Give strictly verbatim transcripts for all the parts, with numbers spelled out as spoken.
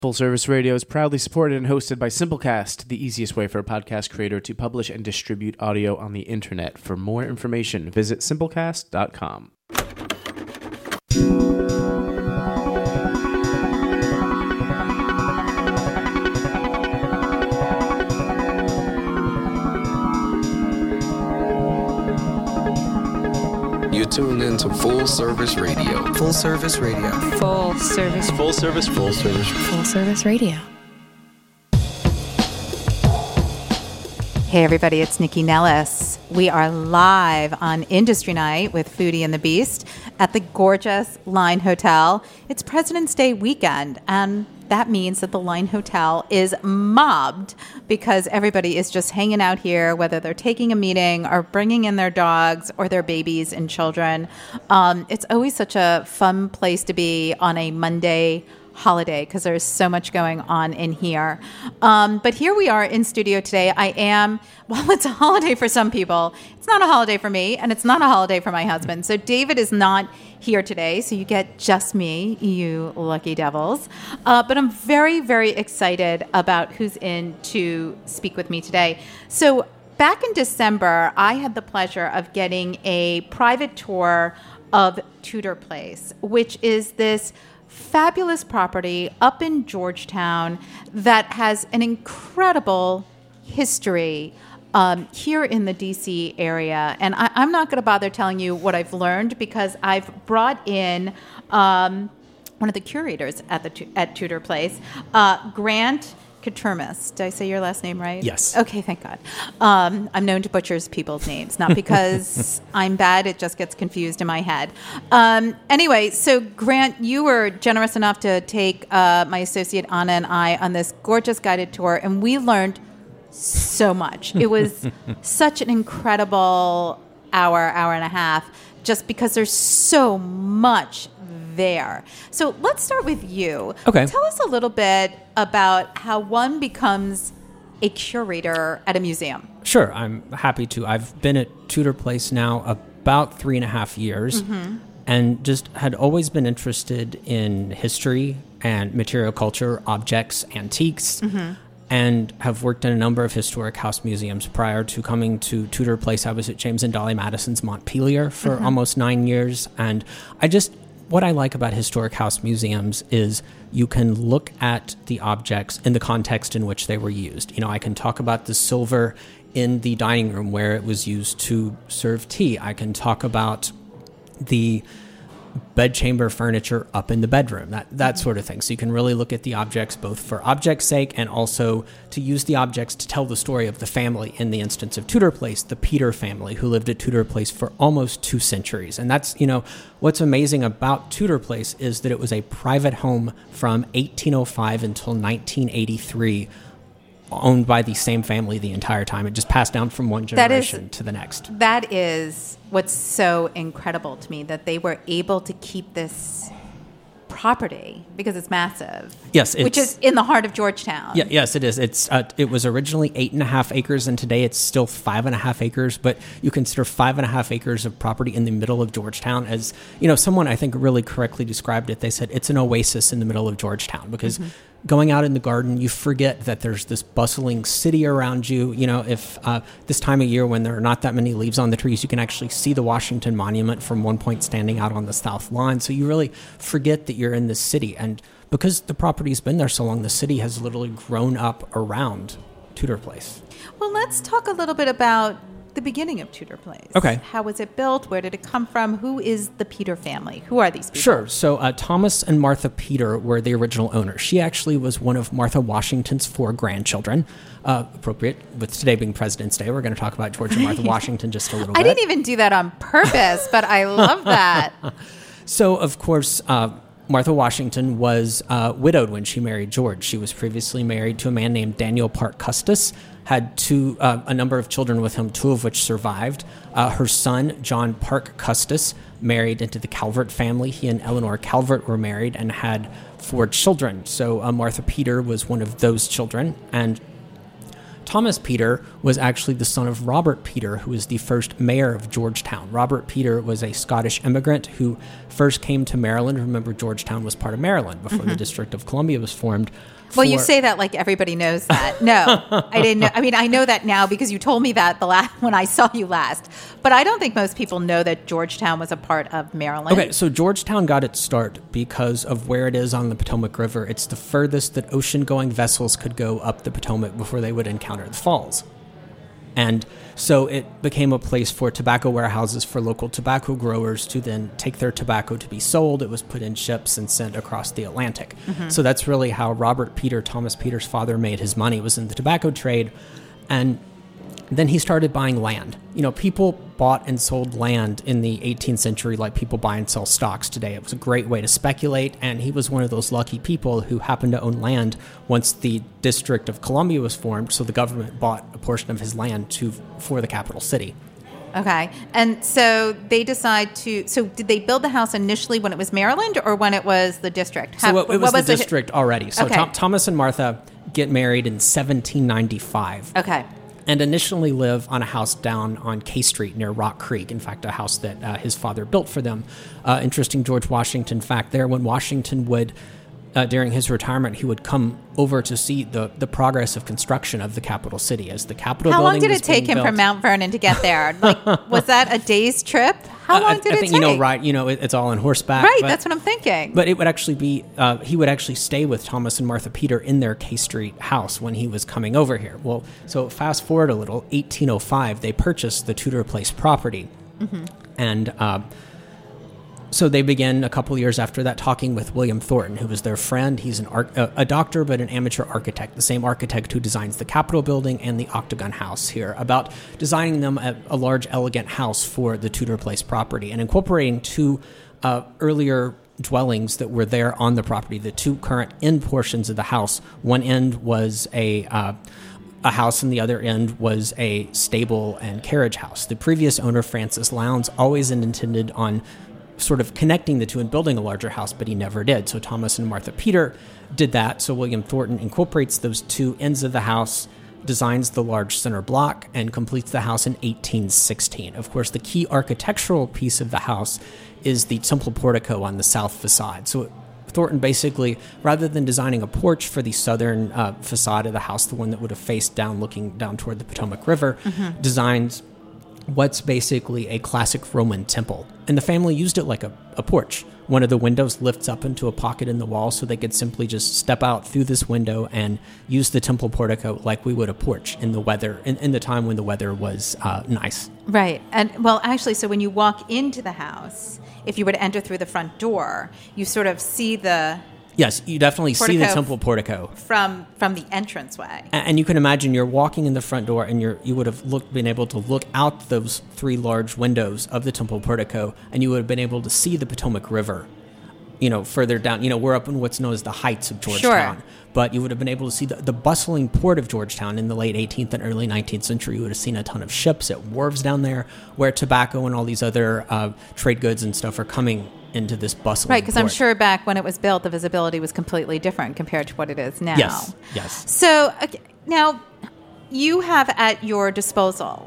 Full Service Radio is proudly supported and hosted by Simplecast, the easiest way for a podcast creator to publish and distribute audio on the internet. For more information, visit simplecast dot com. You tune into Full Service Radio. Full Service Radio. Full Service. Full Service. Full Service. Full Service Radio. Hey everybody, it's Nikki Nellis. We are live on Industry Night with Foodie and the Beast at the gorgeous Line Hotel. It's President's Day weekend, and that means that the Line Hotel is mobbed because everybody is just hanging out here, whether they're taking a meeting or bringing in their dogs or their babies and children. Um, it's always such a fun place to be on a Monday holiday because there's so much going on in here. Um, but here we are in studio today. I am, well, it's a holiday for some people. It's not a holiday for me, and it's not a holiday for my husband. So David is not here today, so you get just me, you lucky devils. Uh, but I'm very, very excited about who's in to speak with me today. So back in December, I had the pleasure of getting a private tour of Tudor Place, which is this fabulous property up in Georgetown that has an incredible history um, here in the D C area. And I, I'm not going to bother telling you what I've learned because I've brought in um, one of the curators at the at Tudor Place, uh, Grant Katurmis. Did I say your last name right? Yes. Okay, thank God. Um, I'm known to butcher people's names, not because I'm bad, it just gets confused in my head. Um, anyway, so Grant, you were generous enough to take uh, my associate Anna and I on this gorgeous guided tour, and we learned so much. It was such an incredible hour, hour and a half, just because there's so much there. So let's start with you. Okay. Tell us a little bit about how one becomes a curator at a museum. Sure, I'm happy to. I've been at Tudor Place now about three and a half years, mm-hmm. and just had always been interested in history and material culture, objects, antiques, mm-hmm. and have worked in a number of historic house museums. Prior to coming to Tudor Place, I was at James and Dolly Madison's Montpelier for mm-hmm. almost nine years, and I just What I like about historic house museums is you can look at the objects in the context in which they were used. You know, I can talk about the silver in the dining room where it was used to serve tea. I can talk about the bedchamber furniture up in the bedroom, that that sort of thing. So you can really look at the objects both for object's sake and also to use the objects to tell the story of the family. In the instance of Tudor Place, the Peter family, who lived at Tudor Place for almost two centuries. And that's, you know, what's amazing about Tudor Place is that it was a private home from eighteen oh five until nineteen eighty-three, owned by the same family the entire time. It just passed down from one generation is, to the next. That is what's so incredible to me, that they were able to keep this property because it's massive. Yes, it's, which is in the heart of Georgetown. Yeah, yes, it is. It's uh, it was originally eight and a half acres, and today it's still five and a half acres. But you consider five and a half acres of property in the middle of Georgetown as, you know, someone I think really correctly described it. They said it's an oasis in the middle of Georgetown because mm-hmm. going out in the garden, you forget that there's this bustling city around you. You know, if uh, this time of year when there are not that many leaves on the trees, you can actually see the Washington Monument from one point standing out on the south lawn. So you really forget that you're in this city. And because the property's been there so long, the city has literally grown up around Tudor Place. Well, let's talk a little bit about the beginning of Tudor Place. Okay. How was it built? Where did it come from? Who is the Peter family? Who are these people? Sure. So uh, Thomas and Martha Peter were the original owners. She actually was one of Martha Washington's four grandchildren. Uh, appropriate with today being President's Day, we're going to talk about George and Martha Washington just a little I bit. I didn't even do that on purpose, but I love that. So, of course, uh, Martha Washington was uh, widowed when she married George. She was previously married to a man named Daniel Parke Custis, had two, uh, a number of children with him, two of which survived. Uh, her son, John Parke Custis, married into the Calvert family. He and Eleanor Calvert were married and had four children. So uh, Martha Peter was one of those children. And Thomas Peter was actually the son of Robert Peter, who was the first mayor of Georgetown. Robert Peter was a Scottish immigrant who first came to Maryland. Remember, Georgetown was part of Maryland before mm-hmm. the District of Columbia was formed. Well, you say that like everybody knows that. No, I didn't know. I mean, I know that now because you told me that the last when I saw you last. But I don't think most people know that Georgetown was a part of Maryland. Okay, so Georgetown got its start because of where it is on the Potomac River. It's the furthest that ocean-going vessels could go up the Potomac before they would encounter the falls. And so it became a place for tobacco warehouses for local tobacco growers to then take their tobacco to be sold. It was put in ships and sent across the Atlantic. Mm-hmm. So that's really how Robert Peter, Thomas Peter's father, made his money, was in the tobacco trade. And then he started buying land. You know, people bought and sold land in the eighteenth century like people buy and sell stocks today. It was a great way to speculate, and he was one of those lucky people who happened to own land once the District of Columbia was formed, so the government bought a portion of his land to for the capital city. Okay. And so they decide to, so did they build the house initially when it was Maryland or when it was the district? How, so it, it was, was the district it? already. So okay. Th- Thomas and Martha get married in seventeen ninety-five. Okay. And initially live on a house down on K Street near Rock Creek. In fact, a house that uh, his father built for them. Uh, interesting George Washington fact there. When Washington would, uh, during his retirement, he would come over to see the, the progress of construction of the capital city as the Capitol How building long did was it take him built. from Mount Vernon to get there? Like, was that a day's trip? How long I, did I it think, take? You know, right, you know, it, it's all on horseback. Right, but, that's what I'm thinking. But it would actually be, uh, he would actually stay with Thomas and Martha Peter in their K Street house when he was coming over here. Well, so fast forward a little, eighteen oh five, they purchased the Tudor Place property. Mm-hmm. And uh, so they began a couple years after that talking with William Thornton, who was their friend. He's an ar- a, a doctor, but an amateur architect, the same architect who designs the Capitol building and the Octagon House here, about designing them a, a large, elegant house for the Tudor Place property and incorporating two uh, earlier dwellings that were there on the property, the two current end portions of the house. One end was a... Uh, a house, and the other end was a stable and carriage house. The previous owner, Francis Lowndes, always intended on sort of connecting the two and building a larger house, but he never did. So Thomas and Martha Peter did that. So William Thornton incorporates those two ends of the house, designs the large center block, and completes the house in eighteen sixteen. Of course, the key architectural piece of the house is the temple portico on the south facade. So it Thornton basically, rather than designing a porch for the southern uh, facade of the house, the one that would have faced down, looking down toward the Potomac River, mm-hmm. designs what's basically a classic Roman temple. And the family used it like a, a porch. One of the windows lifts up into a pocket in the wall so they could simply just step out through this window and use the temple portico like we would a porch in the weather, in, in the time when the weather was uh, nice. Right. And well, actually, so when you walk into the house, if you were to enter through the front door, you sort of see the... Yes, you definitely see the temple portico from from the entranceway, and, and you can imagine you're walking in the front door, and you're you would have looked been able to look out those three large windows of the temple portico, and you would have been able to see the Potomac River, you know, further down. You know, we're up in what's known as the Heights of Georgetown, sure. But you would have been able to see the, the bustling port of Georgetown in the late eighteenth and early nineteenth century. You would have seen a ton of ships at wharves down there, where tobacco and all these other uh, trade goods and stuff are coming into this bustling right, because I'm port. sure back when it was built, the visibility was completely different compared to what it is now. Yes, yes. So okay, now you have at your disposal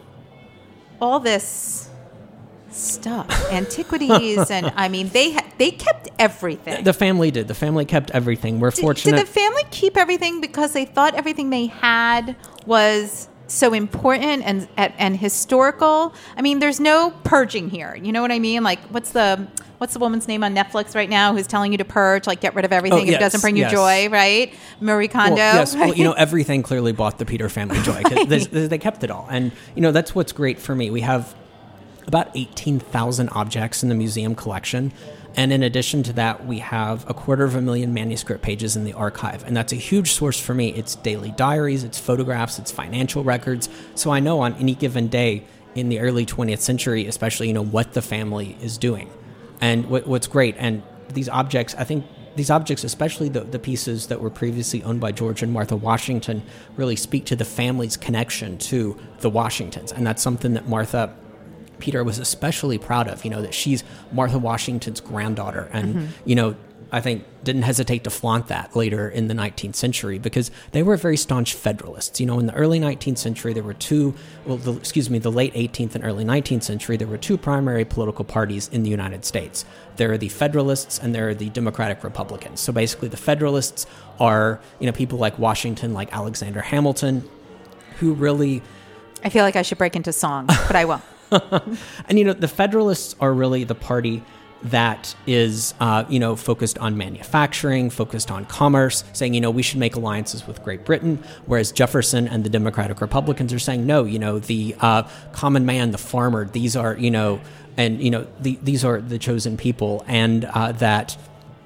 all this stuff, antiquities, and I mean they ha- they kept everything. The family did. The family kept everything. We're did, fortunate. Did the family keep everything because they thought everything they had was so important and, and and historical? I mean, there's no purging here. You know what I mean? Like, what's the what's the woman's name on Netflix right now who's telling you to purge, like get rid of everything oh, if yes, it doesn't bring you yes. joy, right? Marie Kondo. Well, yes, right? well, you know, everything clearly brought the Peter family joy. 'Cause they, they kept it all. And, you know, that's what's great for me. We have about eighteen thousand objects in the museum collection. And in addition to that, we have a quarter of a million manuscript pages in the archive. And that's a huge source for me. It's daily diaries, it's photographs, it's financial records. So I know on any given day in the early twentieth century, especially, you know, what the family is doing. And what, what's great, and these objects, I think these objects, especially the, the pieces that were previously owned by George and Martha Washington, really speak to the family's connection to the Washingtons. And that's something that Martha Peter was especially proud of, you know, that she's Martha Washington's granddaughter. And, mm-hmm. you know, I think, didn't hesitate to flaunt that later in the nineteenth century because they were very staunch Federalists. You know, in the early nineteenth century, there were two, well, the, excuse me, the late eighteenth and early nineteenth century, there were two primary political parties in the United States. There are the Federalists and there are the Democratic Republicans. So basically the Federalists are, you know, people like Washington, like Alexander Hamilton, who really... I feel like I should break into song, but I won't. And, you know, the Federalists are really the party that is, uh, you know, focused on manufacturing, focused on commerce, saying, you know, we should make alliances with Great Britain, whereas Jefferson and the Democratic Republicans are saying, no, you know, the uh, common man, the farmer, these are, you know, and, you know, the, these are the chosen people, and uh, that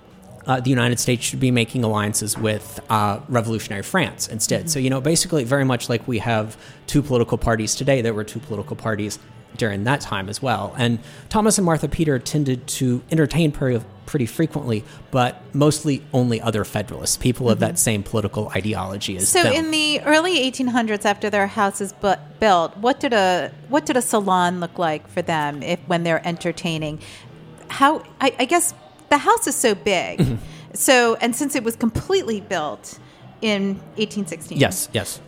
uh, the United States should be making alliances with uh, revolutionary France instead. Mm-hmm. So, you know, basically very much like we have two political parties today, there were two political parties during that time as well. And Thomas and Martha Peter tended to entertain pretty, pretty frequently, but mostly only other Federalists, people mm-hmm. of that same political ideology as so them. In the early eighteen hundreds, after their house is bu- built, what did a what did a salon look like for them if when they're entertaining? How I, I guess the house is so big, mm-hmm. so and since it was completely built in eighteen sixteen. Yes, yes.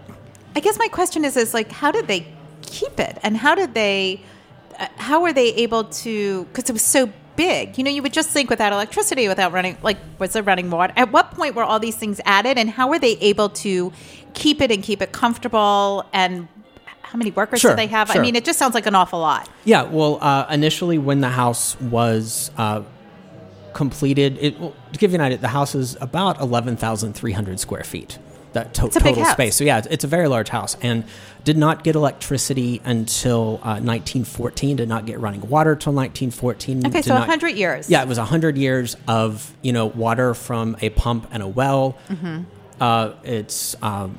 I guess my question is, is like, how did they keep it, and how did they uh, how were they able to, because it was so big, you know, you would just think without electricity, without running, like, was there running water, at what point were all these things added, and how were they able to keep it and keep it comfortable, and how many workers sure, did they have? sure. I mean, it just sounds like an awful lot. Yeah, well, uh, initially when the house was uh, completed, it, well, to give you an idea, the house is about eleven thousand three hundred square feet. That to- it's a big total house. space. So yeah, it's, it's a very large house, and did not get electricity until uh, nineteen fourteen. Did not get running water till nineteen fourteen. Okay, did so not, one hundred years. Yeah, it was one hundred years of, you know, water from a pump and a well. Mm-hmm. Uh, it's, um,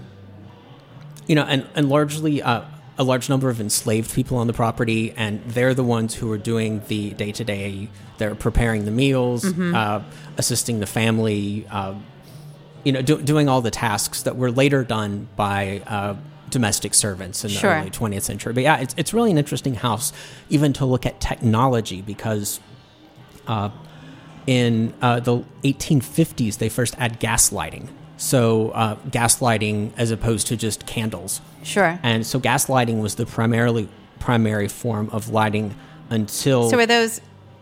you know, and, and largely uh, a large number of enslaved people on the property, and they're the ones who are doing the day-to-day, they're preparing the meals, mm-hmm. uh, assisting the family, uh, you know, do, doing all the tasks that were later done by uh, domestic servants in the sure. early twentieth century. But yeah, it's it's really an interesting house, even to look at technology, because uh, in uh, the eighteen fifties, they first had gas lighting. So uh, gas lighting as opposed to just candles. Sure. And so gas lighting was the primarily primary form of lighting until... So are those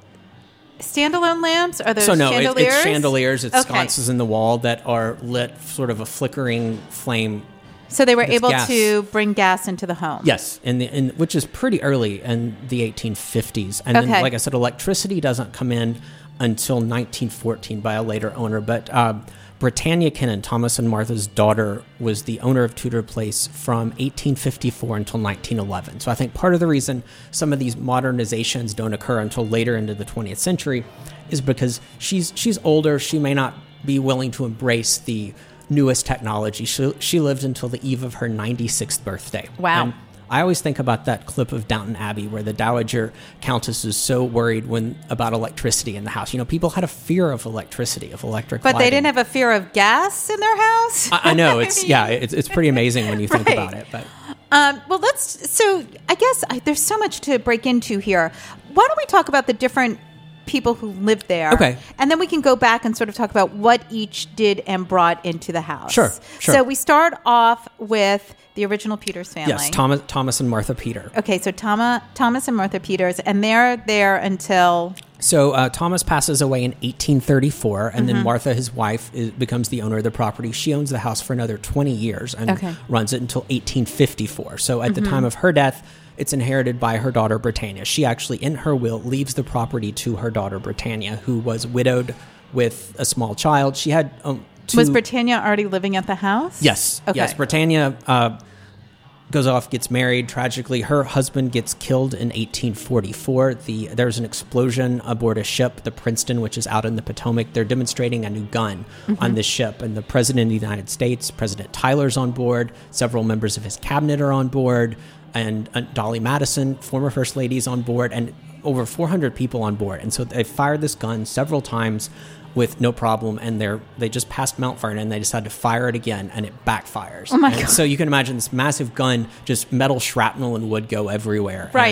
standalone lamps? Are those so no, it, chandeliers? it's chandeliers. It's okay. sconces in the wall that are lit, sort of a flickering flame. So they were It's able gas. to bring gas into the home. Yes, in the in, which is pretty early in the eighteen fifties. And Okay. then, like I said, electricity doesn't come in until nineteen fourteen by a later owner. But uh, Britannia Kennan, Thomas and Martha's daughter, was the owner of Tudor Place from eighteen fifty-four until nineteen eleven. So I think part of the reason some of these modernizations don't occur until later into the twentieth century is because she's she's older. She may not be willing to embrace the newest technology. She, she lived until the eve of her ninety-sixth birthday. Wow. And I always think about that clip of Downton Abbey where the Dowager Countess is so worried when about electricity in the house. You know, people had a fear of electricity, of electric But lighting. they didn't have a fear of gas in their house? I, I know. It's yeah, it's, it's pretty amazing when you think Right. about it. But Um, well, let's. So, I guess I, there's so much to break into here. Why don't we talk about the different people who lived there? Okay. And then we can go back and sort of talk about what each did and brought into the house. Sure, sure. So we start off with the original Peters family. yes, Thomas, Thomas and Martha Peter. Okay, so Tama, Thomas and Martha Peters, and they're there until. So uh, Thomas passes away in eighteen thirty-four, and Mm-hmm. then Martha, his wife, is, becomes the owner of the property. She owns the house for another twenty years and Okay. runs it until eighteen fifty-four. So at Mm-hmm. the time of her death, it's inherited by her daughter Britannia. She actually, in her will, leaves the property to her daughter Britannia, who was widowed with a small child. She had um, two... Was Britannia already living at the house? Yes. Okay. Yes. Britannia uh, goes off, gets married. Tragically, her husband gets killed in eighteen forty-four. The There's an explosion aboard a ship, the Princeton, which is out in the Potomac. They're demonstrating a new gun Mm-hmm. on this ship. And the President of the United States, President Tyler's on board. Several members of his cabinet are on board. And uh, Dolly Madison, former First Lady, is on board. And over four hundred people on board. And so they fired this gun several times with no problem, and they're they just passed Mount Vernon, and they decided to fire it again, and it backfires. Oh my and God. So you can imagine this massive gun, just metal shrapnel and wood go everywhere. Right. And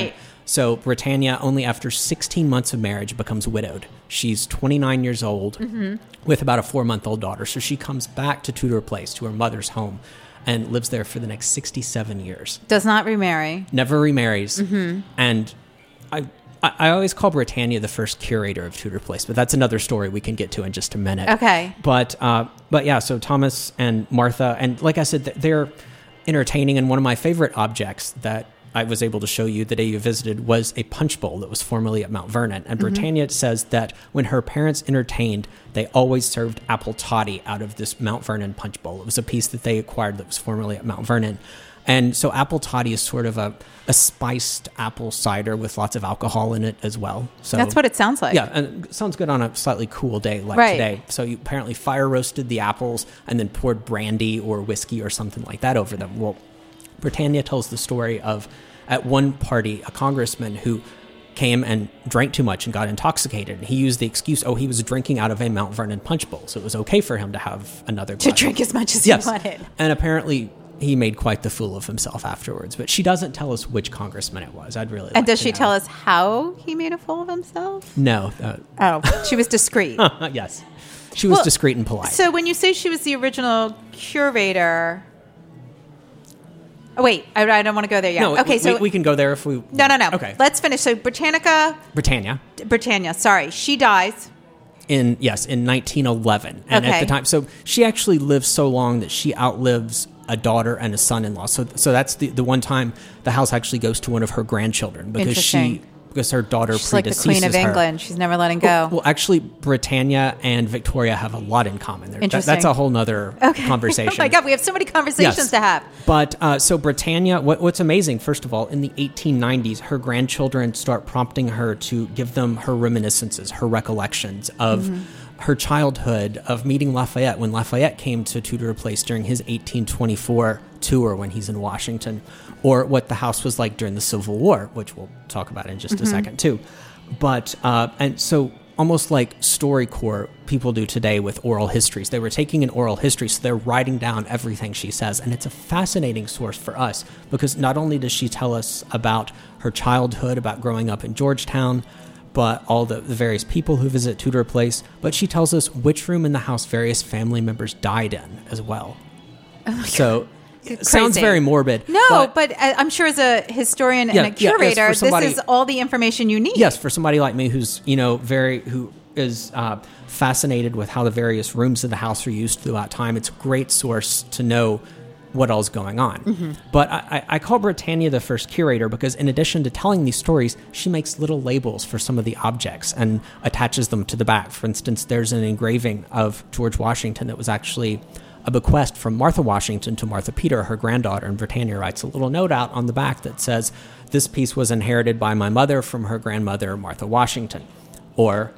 So Britannia, only after sixteen months of marriage, becomes widowed. She's twenty-nine years old mm-hmm. with about a four-month-old daughter. So she comes back to Tudor Place, to her mother's home, and lives there for the next sixty-seven years. Does not remarry. Never remarries. Mm-hmm. And I, I I always call Britannia the first curator of Tudor Place, but that's another story we can get to in just a minute. Okay. But, uh, but yeah, so Thomas and Martha, and like I said, they're entertaining, and one of my favorite objects that I was able to show you the day you visited was a punch bowl that was formerly at Mount Vernon. And mm-hmm. Britannia says that when her parents entertained, they always served apple toddy out of this Mount Vernon punch bowl. It was a piece that they acquired that was formerly at Mount Vernon. And so apple toddy is sort of a, a spiced apple cider with lots of alcohol in it as well. So that's what it sounds like. Yeah, and it sounds good on a slightly cool day like right. today. So you apparently fire roasted the apples and then poured brandy or whiskey or something like that over them. Well, Britannia tells the story of, at one party, a congressman who came and drank too much and got intoxicated. And he used the excuse, oh, he was drinking out of a Mount Vernon punch bowl, so it was okay for him to have another glass. To drink as much as yes. he wanted. And apparently he made quite the fool of himself afterwards. But she doesn't tell us which congressman it was. I'd really like And does to she know. tell us how he made a fool of himself? No. Uh, oh, she was discreet. yes. She was well, discreet and polite. So when you say she was the original curator... Oh, wait, I, I don't want to go there yet. No, okay, we, so we can go there if we... No, no, no. Okay. Let's finish. So Britannica... Britannia. Britannia, sorry. She dies. In Yes, in nineteen eleven. And okay. at the time... So she actually lives so long that she outlives a daughter and a son-in-law. So so that's the, the one time the house actually goes to one of her grandchildren because she... Because her daughter She's like the Queen of her. England. She's never letting go. Well, well, actually, Britannia and Victoria have a lot in common. That, Interesting. that's a whole nother okay. conversation. Oh my God, we have so many conversations yes. to have. But uh, so Britannia, what, what's amazing, first of all, in the eighteen nineties, her grandchildren start prompting her to give them her reminiscences, her recollections of mm-hmm. her childhood, of meeting Lafayette when Lafayette came to Tudor Place during his eighteen twenty-four tour when he's in Washington, or what the house was like during the Civil War, which we'll talk about in just mm-hmm. a second too. But, uh, and so almost like StoryCorps people do today with oral histories. They were taking an oral history, so they're writing down everything she says. And it's a fascinating source for us because not only does she tell us about her childhood, about growing up in Georgetown, but all the, the various people who visit Tudor Place, but she tells us which room in the house various family members died in as well. Oh so... It sounds very morbid. No, but, but I'm sure as a historian yeah, and a curator, yeah, yes, somebody, this is all the information you need. Yes, for somebody like me who's, you know, very, who is uh, fascinated with how the various rooms of the house are used throughout time, it's a great source to know what all's going on. Mm-hmm. But I, I call Britannia the first curator because in addition to telling these stories, she makes little labels for some of the objects and attaches them to the back. For instance, there's an engraving of George Washington that was actually a bequest from Martha Washington to Martha Peter, her granddaughter, and Britannia writes a little note out on the back that says, this piece was inherited by my mother from her grandmother, Martha Washington. Or...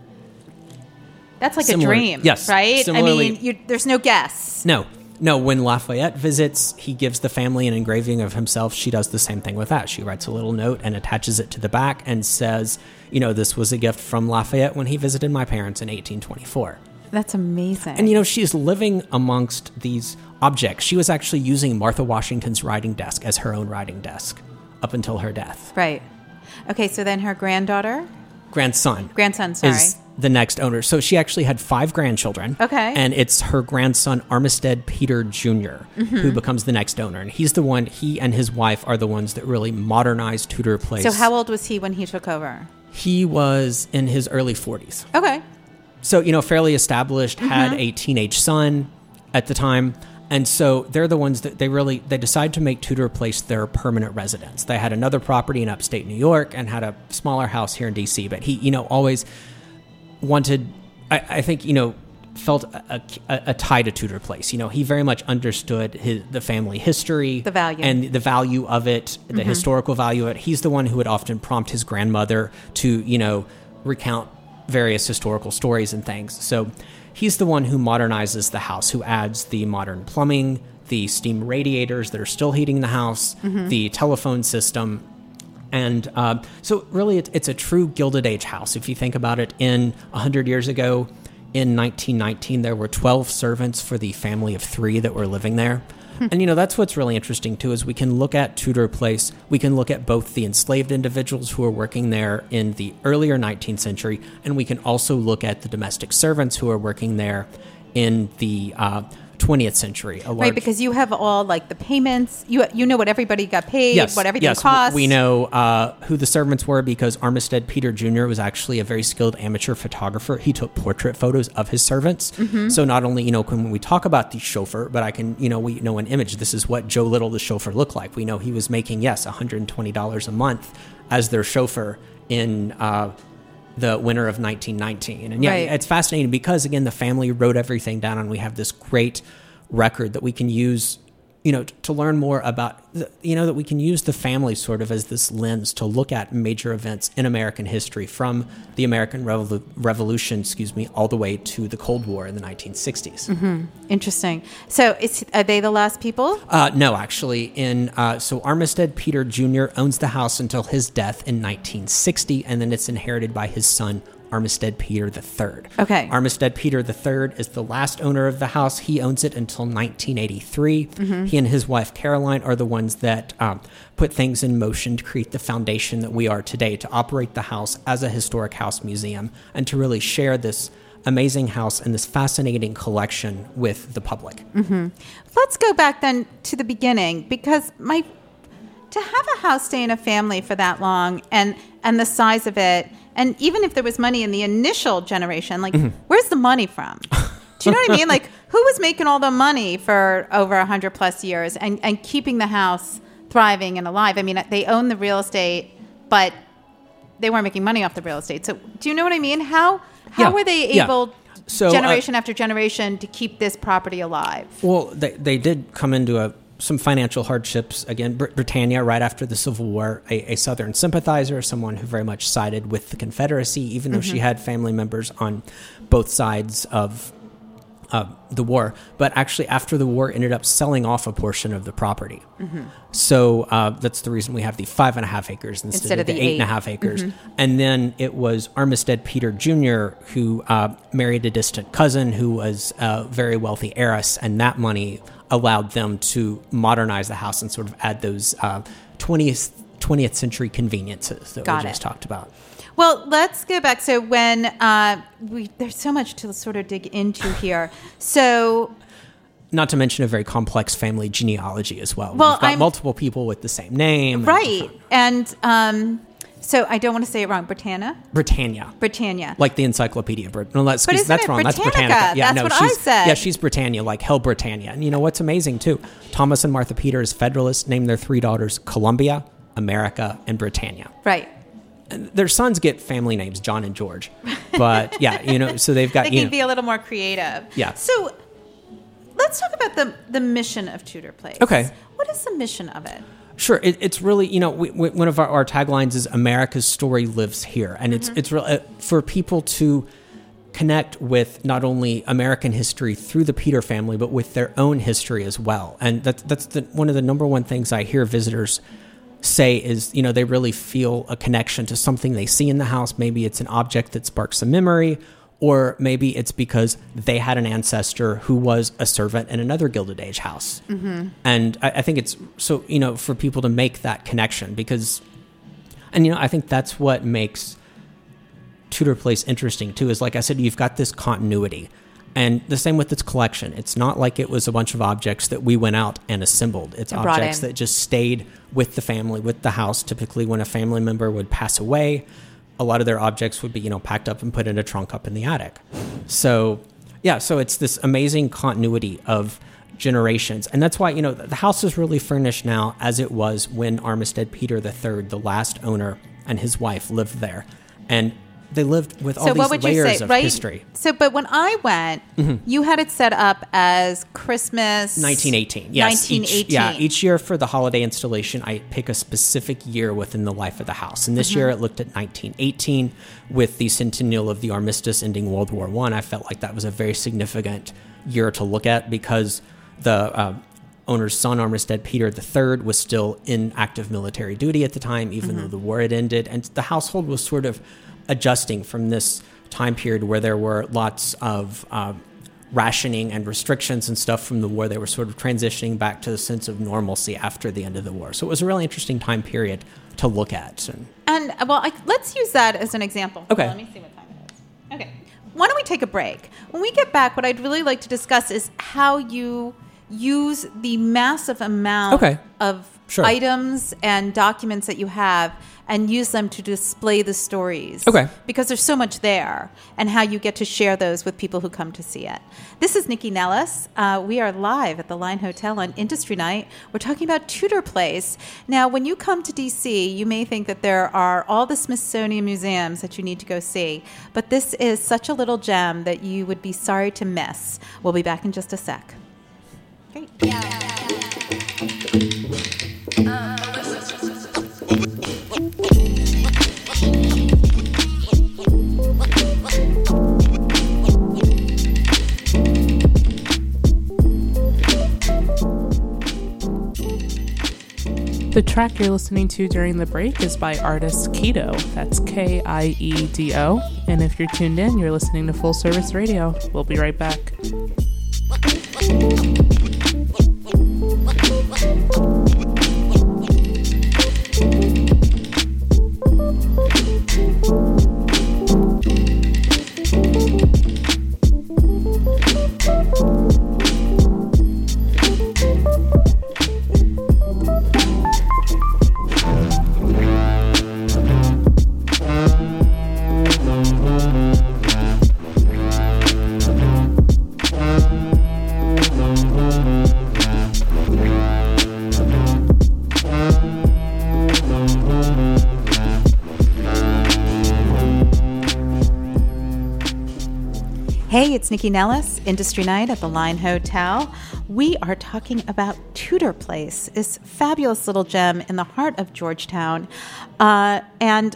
That's like similar, a dream, yes, right? Similarly, I mean, you, there's no guess. No. No, when Lafayette visits, he gives the family an engraving of himself. She does the same thing with that. She writes a little note and attaches it to the back and says, you know, this was a gift from Lafayette when he visited my parents in eighteen twenty-four. That's amazing. And, you know, she's living amongst these objects. She was actually using Martha Washington's writing desk as her own writing desk up until her death. Right. Okay, so then her granddaughter? Grandson. Grandson, sorry. Is the next owner. So she actually had five grandchildren. Okay. And it's her grandson, Armistead Peter Junior, mm-hmm. who becomes the next owner. And he's the one, he and his wife are the ones that really modernized Tudor Place. So how old was he when he took over? He was in his early forties. Okay. So, you know, fairly established, mm-hmm. had a teenage son at the time. And so they're the ones that they really, they decide to make Tudor Place their permanent residence. They had another property in upstate New York and had a smaller house here in D C. But he, you know, always wanted, I, I think, you know, felt a, a, a tie to Tudor Place. You know, he very much understood his, the family history. The value. And the value of it, the mm-hmm. historical value of it. He's the one who would often prompt his grandmother to, you know, recount various historical stories and things. So he's the one who modernizes the house, who adds the modern plumbing, the steam radiators that are still heating the house, mm-hmm. the telephone system. And uh, so really it, it's a true Gilded Age house. If you think about it, in one hundred years ago, in nineteen nineteen, there were twelve servants for the family of three that were living there. And, you know, that's what's really interesting, too, is we can look at Tudor Place. We can look at both the enslaved individuals who were working there in the earlier nineteenth century, and we can also look at the domestic servants who are working there in the uh, twentieth century. A large, right, because you have all like the payments. You you know what everybody got paid, yes, what everything yes, cost. We know uh, who the servants were because Armistead Peter Junior was actually a very skilled amateur photographer. He took portrait photos of his servants. Mm-hmm. So not only, you know, when we talk about the chauffeur, but I can, you know, we know an image. This is what Joe Little, the chauffeur, looked like. We know he was making, yes, one hundred twenty dollars a month as their chauffeur in uh, the winter of nineteen nineteen. And yeah, right. It's fascinating because, again, the family wrote everything down, and we have this great record that we can use, you know, to learn more about, the, you know, that we can use the family sort of as this lens to look at major events in American history from the American Revol- Revolution, excuse me, all the way to the Cold War in the nineteen sixties. Mm-hmm. Interesting. So is, are they the last people? Uh, no, actually. In uh, so Armistead Peter Junior owns the house until his death in nineteen sixty, and then it's inherited by his son, Armistead Peter the Third. Okay. Armistead Peter the Third is the last owner of the house. He owns it until nineteen eighty-three. Mm-hmm. He and his wife Caroline are the ones that um, put things in motion to create the foundation that we are today, to operate the house as a historic house museum and to really share this amazing house and this fascinating collection with the public. Mm-hmm. Let's go back then to the beginning, because my to have a house stay in a family for that long and and the size of it. And even if there was money in the initial generation, like, mm-hmm. where's the money from? Do you know what I mean? Like, who was making all the money for over one hundred plus years and, and keeping the house thriving and alive? I mean, they own the real estate, but they weren't making money off the real estate. So do you know what I mean? How how yeah. were they yeah. able, so, generation uh, after generation, to keep this property alive? Well, they, they did come into a some financial hardships. Again, Br- Britannia, right after the Civil War, a, a Southern sympathizer, someone who very much sided with the Confederacy, even though mm-hmm. she had family members on both sides of uh, the war. But actually, after the war, ended up selling off a portion of the property. Mm-hmm. So uh, that's the reason we have the five and a half acres instead, instead of, of the eight, eight and a half acres. Mm-hmm. And then it was Armistead Peter Junior who uh, married a distant cousin who was a very wealthy heiress, and that money allowed them to modernize the house and sort of add those uh, twentieth, twentieth century conveniences that Got we just it. talked about. Well, let's go back. So when uh, we, there's so much to sort of dig into here. So, not to mention a very complex family genealogy as well. Well, We've got I'm, multiple people with the same name. Right. And, and um, so I don't want to say it wrong. Britannia? Britannia. Britannia. Like the Encyclopedia. Brit- no, that's, but isn't that's it wrong. Britannica? That's Britannica. Yeah, that's no, what she's, I said. Yeah, she's Britannia, like Hell Britannia. And you know what's amazing, too? Thomas and Martha Peters, Federalists, named their three daughters Columbia, America, and Britannia. Right. And their sons get family names, John and George. But, yeah, you know, so they've got, they you can know, be a little more creative. Yeah. So let's talk about the, the mission of Tudor Place. Okay. What is the mission of it? Sure, it, it's really, you know, we, we, one of our, our taglines is "America's story lives here," and it's mm-hmm. it's real, uh, for people to connect with not only American history through the Peter family, but with their own history as well. And that's that's the, one of the number one things I hear visitors say is, you know, they really feel a connection to something they see in the house. Maybe it's an object that sparks a memory, or maybe it's because they had an ancestor who was a servant in another Gilded Age house. Mm-hmm. And I, I think it's so, you know, for people to make that connection because, and, you know, I think that's what makes Tudor Place interesting too, is like I said, you've got this continuity. And the same with its collection. It's not like it was a bunch of objects that we went out and assembled. It's and objects that just stayed with the family, with the house. Typically when a family member would pass away, a lot of their objects would be, you know, packed up and put in a trunk up in the attic. So, yeah, so it's this amazing continuity of generations. And that's why, you know, the house is really furnished now as it was when Armistead Peter the Third, the last owner, and his wife lived there. And they lived with all so these what would layers you say, of right? history. So, but when I went, mm-hmm. you had it set up as Christmas nineteen eighteen. Yes, nineteen eighteen. Each, yeah, each year for the holiday installation, I pick a specific year within the life of the house. And this mm-hmm. year it looked at nineteen eighteen with the centennial of the armistice ending World War One. I. I felt like that was a very significant year to look at because the uh, owner's son, Armistead Peter the Third, was still in active military duty at the time, even mm-hmm. though the war had ended. And the household was sort of adjusting from this time period where there were lots of uh, rationing and restrictions and stuff from the war. They were sort of transitioning back to the sense of normalcy after the end of the war. So it was a really interesting time period to look at. And, And well, I, let's use that as an example. Okay. Well, let me see what time it is. Okay. Why don't we take a break? When we get back, what I'd really like to discuss is how you use the massive amount Okay. of Sure. items and documents that you have and use them to display the stories. Okay. Because there's so much there, and how you get to share those with people who come to see it. This is Nikki Nellis. Uh, we are live at the Line Hotel on Industry Night. We're talking about Tudor Place. Now, when you come to D C, you may think that there are all the Smithsonian museums that you need to go see, but this is such a little gem that you would be sorry to miss. We'll be back in just a sec. Great. The track you're listening to during the break is by artist Keto. That's K I E D O. And if you're tuned in, you're listening to Full Service Radio. We'll be right back. Hey, it's Nikki Nellis, Industry Night at the Line Hotel. We are talking about Tudor Place, this fabulous little gem in the heart of Georgetown. Uh, and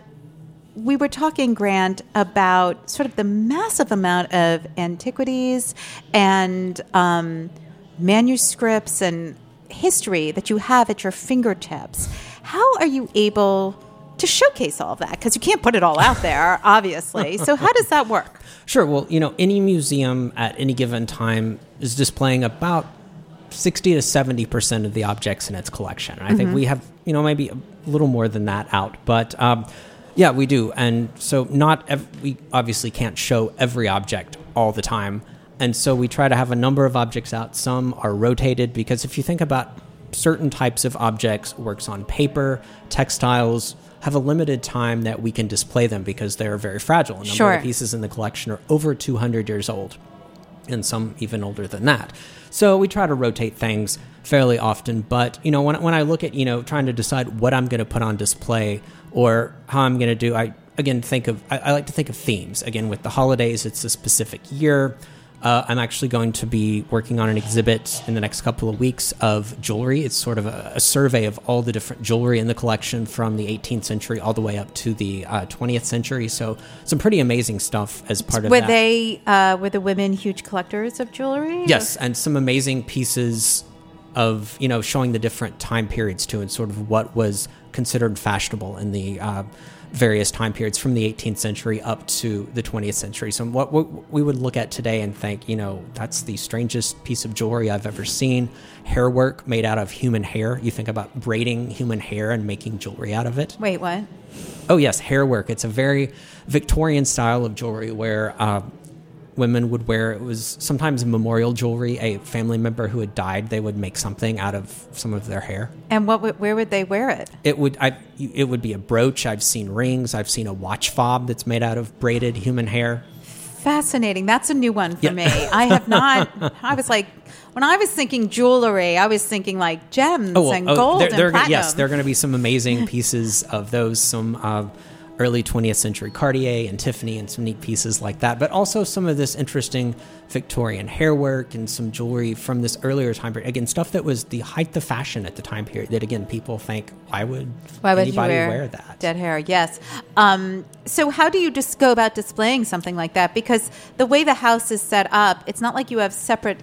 we were talking, Grant, about sort of the massive amount of antiquities and um, manuscripts and history that you have at your fingertips. How are you able to showcase all of that? Because you can't put it all out there, obviously. So how does that work? Sure. Well, you know, any museum at any given time is displaying about sixty to seventy percent of the objects in its collection. And I mm-hmm. think we have, you know, maybe a little more than that out. But um, yeah, we do. And so not ev- we obviously can't show every object all the time. And so we try to have a number of objects out. Some are rotated because if you think about certain types of objects, works on paper, textiles, have a limited time that we can display them because they're very fragile. A number Sure. of the pieces in the collection are over two hundred years old, and some even older than that. So we try to rotate things fairly often. But, you know, when, when I look at, you know, trying to decide what I'm going to put on display or how I'm going to do, I, again, think of, I, I like to think of themes. Again, with the holidays, it's a specific year. Uh, I'm actually going to be working on an exhibit in the next couple of weeks of jewelry. It's sort of a, a survey of all the different jewelry in the collection from the eighteenth century all the way up to the uh, twentieth century. So some pretty amazing stuff as part of Were that. they, uh, were the women huge collectors of jewelry? Yes, and some amazing pieces of, you know, showing the different time periods too and sort of what was considered fashionable in the uh, various time periods from the eighteenth century up to the twentieth century. So what, what we would look at today and think, you know, that's the strangest piece of jewelry I've ever seen. Hair work made out of human hair. You think about braiding human hair and making jewelry out of it. Wait, what? Oh, yes, hair work. It's a very Victorian style of jewelry where uh, women would wear, it was sometimes memorial jewelry. A family member who had died, they would make something out of some of their hair. And what? would- where would they wear it? It would I, it would be a brooch. I've seen rings. I've seen a watch fob that's made out of braided human hair. Fascinating. That's a new one for Yeah. me. I have not. I was like, when I was thinking jewelry, I was thinking like gems Oh, well, and oh, gold there- and there are gonna- platinum. Yes, there are going to be some amazing pieces of those, some uh, early twentieth century Cartier and Tiffany and some neat pieces like that, but also some of this interesting Victorian hair work and some jewelry from this earlier time period. Again, stuff that was the height of fashion at the time period that, again, people think, why would, Why would anybody you wear, wear that? Dead hair, yes. Um, so how do you just go about displaying something like that? Because the way the house is set up, it's not like you have separate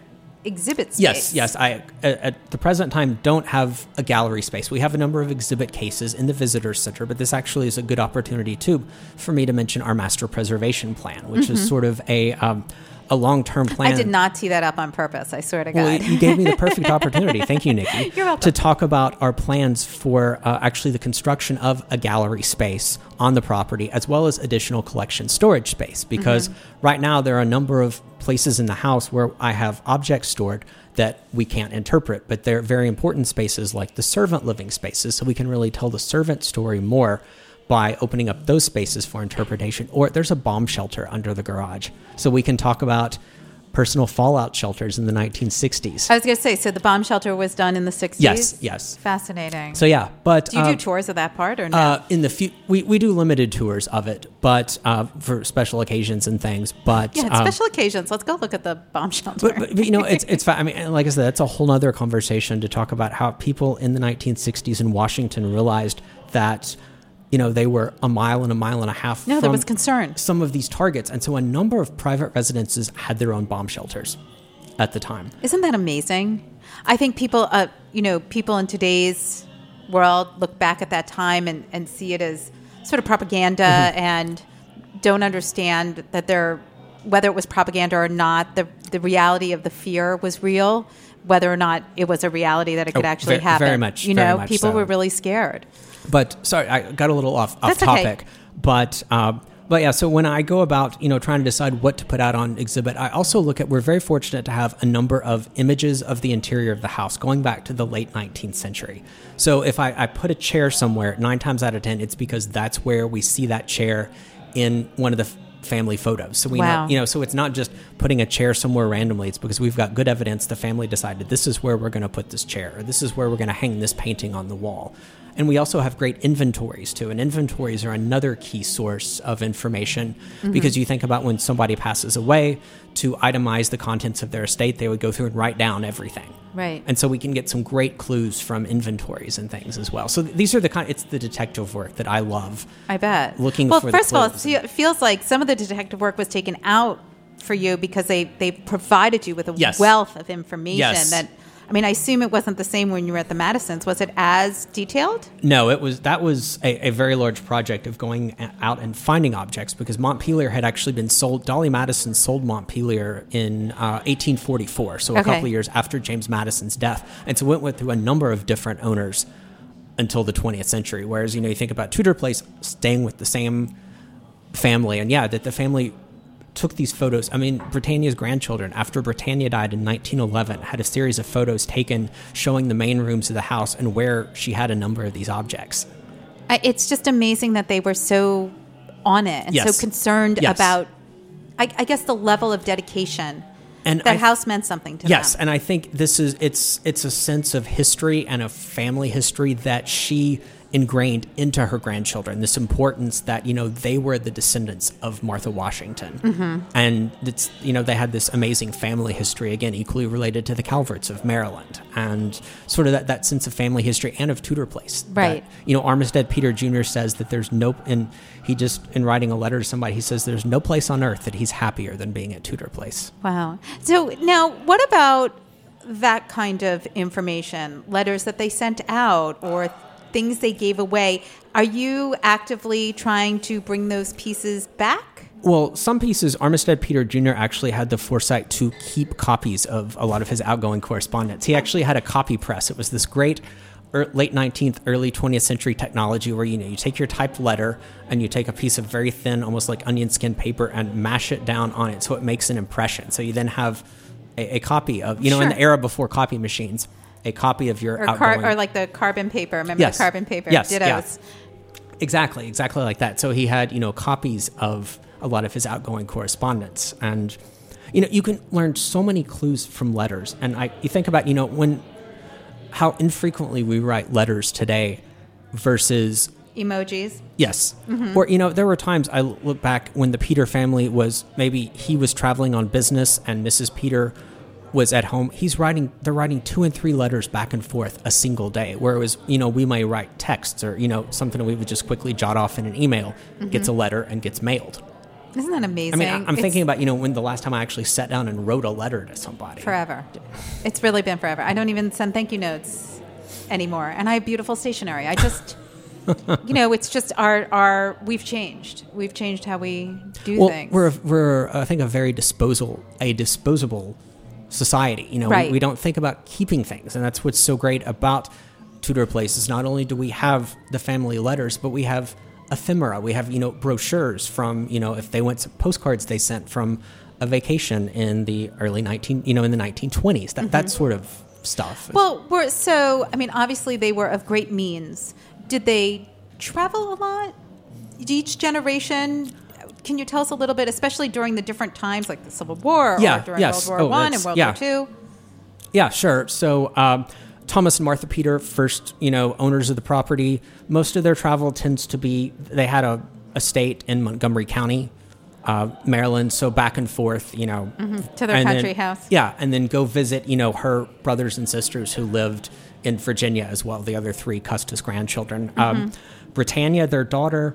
exhibit space. Yes, yes. I at, at the present time don't have a gallery space. We have a number of exhibit cases in the visitor center, but this actually is a good opportunity too for me to mention our master preservation plan, which mm-hmm. is sort of a um, a long-term plan. I did not tee that up on purpose, I swear to God. Well, you gave me the perfect opportunity. Thank you, Nikki. You're welcome. To talk about our plans for uh, actually the construction of a gallery space on the property, as well as additional collection storage space. Because mm-hmm. right now there are a number of places in the house where I have objects stored that we can't interpret, but they're very important spaces like the servant living spaces, so we can really tell the servant story more by opening up those spaces for interpretation. Or there's a bomb shelter under the garage, so we can talk about personal fallout shelters in the nineteen sixties. I was going to say, so the bomb shelter was done in the sixties? Yes, yes. Fascinating. So yeah, but... Do you uh, do tours of that part or no? Uh, in the fu- we, we do limited tours of it, but uh, for special occasions and things, but... Yeah, it's um, special occasions. Let's go look at the bomb shelter. But, but, but you know, it's, it's fine. I mean, like I said, that's a whole other conversation to talk about how people in the nineteen sixties in Washington realized that... You know, they were a mile and a mile and a half no, from there was concern. Some of these targets. And so a number of private residences had their own bomb shelters at the time. Isn't that amazing? I think people, uh, you know, people in today's world look back at that time and, and see it as sort of propaganda mm-hmm. and don't understand that they're, whether it was propaganda or not, the, the reality of the fear was real, whether or not it was a reality that it could oh, actually very, happen. Very much. You very know, much people so. were really scared. But sorry, I got a little off, off That's topic. Okay. But uh, but yeah, so when I go about, you know, trying to decide what to put out on exhibit, I also look at, we're very fortunate to have a number of images of the interior of the house going back to the late nineteenth century. So if I, I put a chair somewhere, nine times out of ten, it's because that's where we see that chair in one of the family photos. So we wow. know, you know, so it's not just putting a chair somewhere randomly. It's because we've got good evidence the family decided this is where we're going to put this chair, or this is where we're going to hang this painting on the wall. And we also have great inventories too. And inventories are another key source of information mm-hmm. because you think about when somebody passes away, to itemize the contents of their estate, they would go through and write down everything. Right. And so we can get some great clues from inventories and things as well. So th- these are the kind, it's the detective work that I love. I bet. Looking well, for first the of all, clues. it feels like some of the detective work was taken out for you because they, they provided you with a yes. wealth of information yes. that, I mean, I assume it wasn't the same when you were at the Madisons. Was it as detailed? No, it was. That was a, a very large project of going out and finding objects because Montpelier had actually been sold. Dolly Madison sold Montpelier in uh, eighteen forty-four, so a okay. couple of years after James Madison's death, and so it went through a number of different owners until the twentieth century. Whereas, you know, you think about Tudor Place staying with the same family, and yeah, that the family took these photos. I mean, Britannia's grandchildren, after Britannia died in nineteen eleven, had a series of photos taken showing the main rooms of the house and where she had a number of these objects. It's just amazing that they were so on it and yes. so concerned yes. about, I, I guess, the level of dedication. And that I, house meant something to yes, them. Yes, and I think this is it's it's a sense of history and of family history that she ingrained into her grandchildren, this importance that, you know, they were the descendants of Martha Washington. Mm-hmm. And it's, you know, they had this amazing family history, again, equally related to the Calverts of Maryland, and sort of that, that sense of family history and of Tudor Place. Right. That, you know, Armistead Peter Junior says that there's no, and he just, in writing a letter to somebody, he says there's no place on earth that he's happier than being at Tudor Place. Wow. So now what about that kind of information, letters that they sent out or things they gave away? Are you actively trying to bring those pieces back? Well, some pieces, Armistead Peter Junior actually had the foresight to keep copies of a lot of his outgoing correspondence. He actually had a copy press. It was this great er, late nineteenth, early twentieth century technology where, you know, you take your typed letter and you take a piece of very thin, almost like onion skin paper, and mash it down on it so it makes an impression. So you then have a, a copy of, you know, sure. in the era before copy machines, a copy of your or, outgoing... car- or like the carbon paper. Remember yes. the carbon paper? Yes, Dittos. yeah. Exactly, exactly like that. So he had, you know, copies of a lot of his outgoing correspondence. And, you know, you can learn so many clues from letters. And I, you think about, you know, when, how infrequently we write letters today versus... Emojis. Yes. Mm-hmm. Or, you know, there were times I look back when the Peter family was, maybe he was traveling on business and Missus Peter was at home. He's writing, they're writing two and three letters back and forth a single day, where it was, you know, we may write texts or, you know, something we would just quickly jot off in an email, mm-hmm. gets a letter and gets mailed. Isn't that amazing? I mean, I- I'm It's thinking about, you know, when the last time I actually sat down and wrote a letter to somebody. forever. It's really been forever. I don't even send thank you notes anymore. And I have beautiful stationery. I just, you know, it's just our, our, we've changed. We've changed how we do Well, things. we're, we're, I think, a very disposable, a disposable society. You know, Right. we, we don't think about keeping things. And that's what's so great about Tudor Place is not only do we have the family letters, but we have ephemera. We have, you know, brochures from, you know, if they went to postcards they sent from a vacation in the early nineteen, you know, in the nineteen twenties. That, that sort of stuff. Well, we're, so, I mean, obviously they were of great means. Did they travel a lot? Each generation, can you tell us a little bit, especially during the different times, like the Civil War Yeah, or during yes. World Oh, War One and that's- World yeah. War Two? Yeah, sure. So um, Thomas and Martha Peter, first, you know, owners of the property, most of their travel tends to be, they had a estate in Montgomery County, uh, Maryland, so back and forth, you know. To their and then- country house? Yeah, and then go visit, you know, her brothers and sisters who lived in Virginia as well, the other three Custis grandchildren. Um, Britannia, their daughter,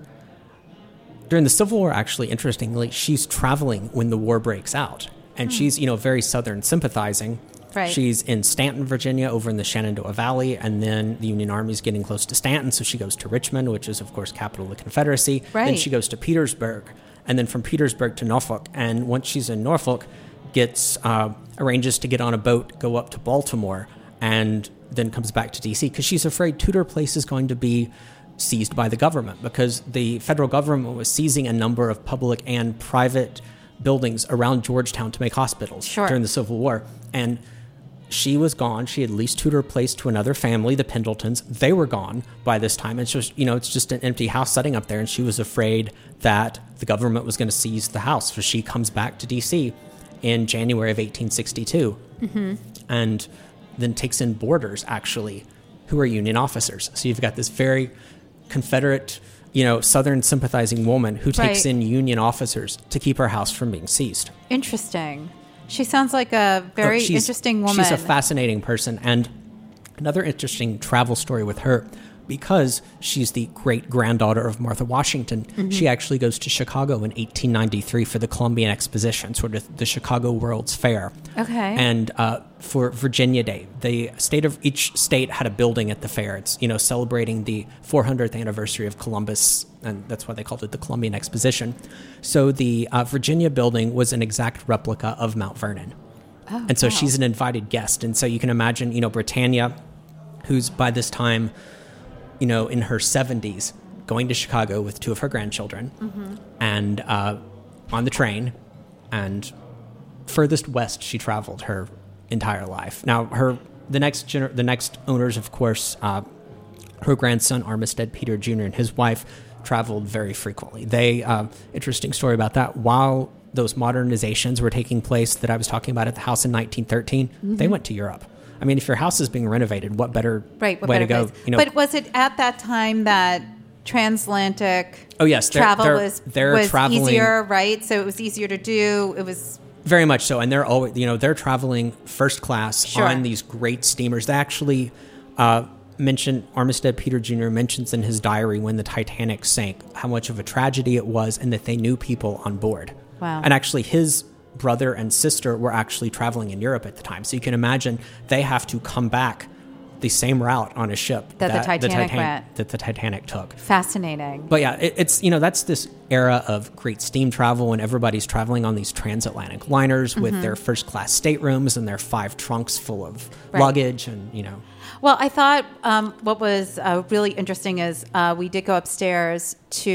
during the Civil War, actually, interestingly, she's traveling when the war breaks out. And she's, you know, very Southern sympathizing. Right. She's in Stanton, Virginia, over in the Shenandoah Valley, and then the Union Army's getting close to Stanton, so she goes to Richmond, which is, of course, capital of the Confederacy. Then Right. she goes to Petersburg, and then from Petersburg to Norfolk. And once she's in Norfolk, gets uh, arranges to get on a boat, go up to Baltimore, and then comes back to D C because she's afraid Tudor Place is going to be seized by the government because the federal government was seizing a number of public and private buildings around Georgetown to make hospitals Sure. during the Civil War. And she was gone. She had leased Tudor Place to another family, the Pendletons. They were gone by this time. It's just, you know, it's just an empty house sitting up there. And she was afraid that the government was going to seize the house. So she comes back to D C in January of eighteen sixty-two Mm-hmm. and then takes in boarders, actually, who are Union officers. So you've got this very Confederate, you know, Southern sympathizing woman who takes Right. in Union officers to keep her house from being seized. Interesting. She sounds like a very Oh, she's- interesting woman. She's a fascinating person. And another interesting travel story with her, because she's the great-granddaughter of Martha Washington, Mm-hmm. she actually goes to Chicago in eighteen ninety-three for the Columbian Exposition, sort of the Chicago World's Fair. Okay. And uh, for Virginia Day, the state of each state had a building at the fair. It's, you know, celebrating the four hundredth anniversary of Columbus, and that's why they called it the Columbian Exposition. So the uh, Virginia building was an exact replica of Mount Vernon. Oh, and so wow. she's an invited guest. And so you can imagine, you know, Britannia, who's by this time, you know, in her seventies, going to Chicago with two of her grandchildren Mm-hmm. and uh, on the train, and furthest west she traveled her entire life. Now, her the next gener- the next owners, of course, uh, her grandson Armistead Peter Junior and his wife traveled very frequently. They uh, interesting story about that. While those modernizations were taking place that I was talking about at the house in nineteen thirteen, they went to Europe. I mean, if your house is being renovated, what better right. What way better to go? place? You know, But was it at that time that transatlantic oh yes, they're, travel they're, was, they're was traveling easier, right? So it was easier to do. It was very much so, and they're always, you know, they're traveling first class Sure. on these great steamers. They actually uh, mention Armistead Peter Junior mentions in his diary when the Titanic sank how much of a tragedy it was, and that they knew people on board. Wow. And actually, his brother and sister were actually traveling in Europe at the time, so you can imagine they have to come back the same route on a ship That the Titanic Titan- went. that the Titanic took. fascinating. But yeah, it, it's, you know, that's this era of great steam travel when everybody's traveling on these transatlantic liners with their first class staterooms and their five trunks full of Mm-hmm. Right. luggage and, you know. Well, I thought um, what was uh, really interesting is uh, we did go upstairs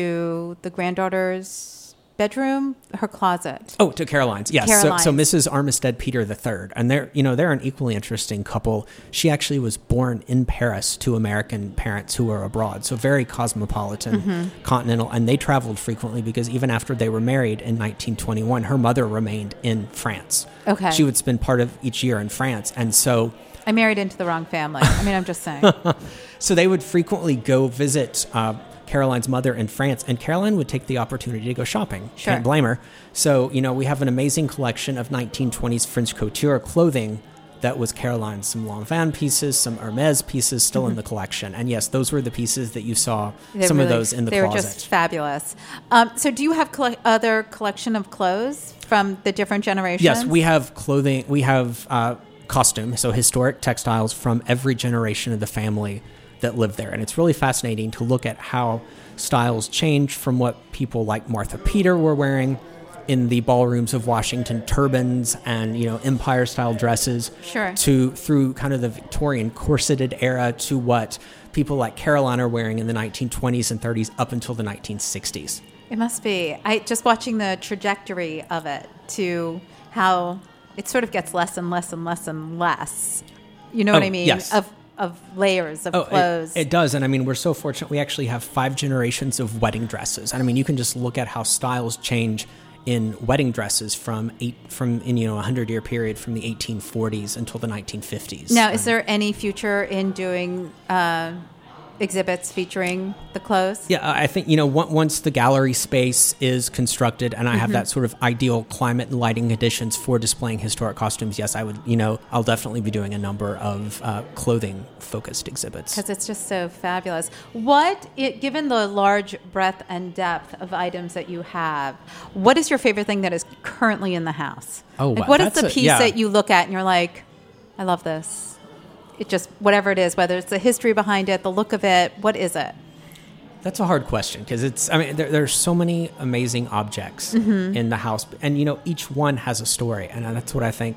to the granddaughter's bedroom, her closet. Oh, to Caroline's. Yes. Caroline's. So, so Missus Armistead Peter the Third. And they're, you know, they're an equally interesting couple. She actually was born in Paris to American parents who were abroad. So very cosmopolitan, Mm-hmm. continental. And they traveled frequently because even after they were married in nineteen twenty-one, her mother remained in France. Okay. She would spend part of each year in France. And so I married into the wrong family. I mean, I'm just saying. So they would frequently go visit uh, Caroline's mother in France, and Caroline would take the opportunity to go shopping. Sure. Can't blame her. So, you know, we have an amazing collection of nineteen twenties French couture clothing that was Caroline, some Lanvin pieces, some Hermes pieces still in the collection. And yes, those were the pieces that you saw, They're some really- of those in the they closet. were just fabulous. Um, so do you have colle- other collection of clothes from the different generations? Yes, we have clothing, we have uh, costume, so historic textiles from every generation of the family that lived there. And it's really fascinating to look at how styles change from what people like Martha Peter were wearing in the ballrooms of Washington, turbans and, you know, empire-style dresses, Sure. to through kind of the Victorian corseted era to what people like Caroline are wearing in the nineteen twenties and thirties up until the nineteen sixties. It must be. I just watching the trajectory of it to how it sort of gets less and less and less and less. You know what Oh, I mean? yes. Of of layers of Oh, clothes. It, it does. And I mean, we're so fortunate. We actually have five generations of wedding dresses. And I mean, you can just look at how styles change in wedding dresses from eight, from in, you know, a hundred year period from the eighteen forties until the nineteen fifties. now, is And- there any future in doing uh, exhibits featuring the clothes? Yeah, I think, you know, on- once the gallery space is constructed and I have Mm-hmm. that sort of ideal climate and lighting conditions for displaying historic costumes, yes, I would, you know, I'll definitely be doing a number of uh, clothing focused exhibits. Because it's just so fabulous. What, it, given the large breadth and depth of items that you have, what is your favorite thing that is currently in the house? Oh, like, wow. what is That's the a- piece yeah. that you look at and you're like, I love this? It just, whatever it is, whether it's the history behind it, the look of it, what is it? That's a hard question because it's, I mean, there, there's so many amazing objects Mm-hmm. in the house. And, you know, each one has a story. And that's what I think,